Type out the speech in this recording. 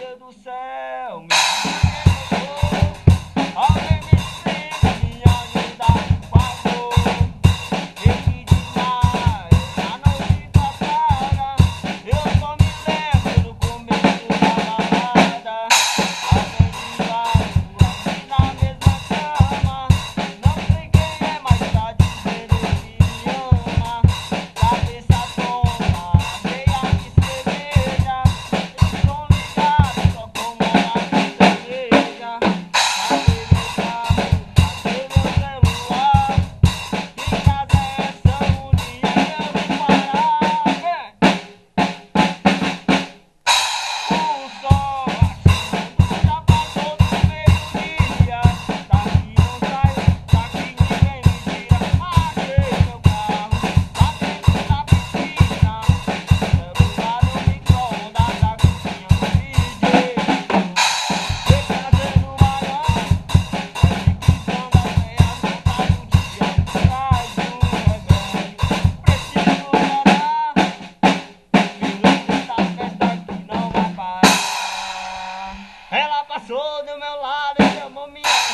Deus do céu, me diga quem eu sou. Alguém me explica, me ajuda, por favor. Ele demais, na noite passada, eu só me lembro do começo da balada. Alguém de lado, aqui na mesma cama. Não sei quem é, mas tá dizendo que me ama. Cabeça toma, cheia de cerveja. Eu tô ligado, só como ela me deseja. Cadê meu carro? Cadê meu celular? Que casa é essa onde eu vim parar? O sol achando já passou do meio-dia. Daqui não saio, daqui ninguém me tira. Achei meu carro lá dentro da piscina. Celular no micro-ondas da cozinha do DJ. Descendo o maior, execução das meias voltas do dia. Traz um remédio, preciso parar. Essa festa que não vai parar. Ela passou do meu lado e chamou minha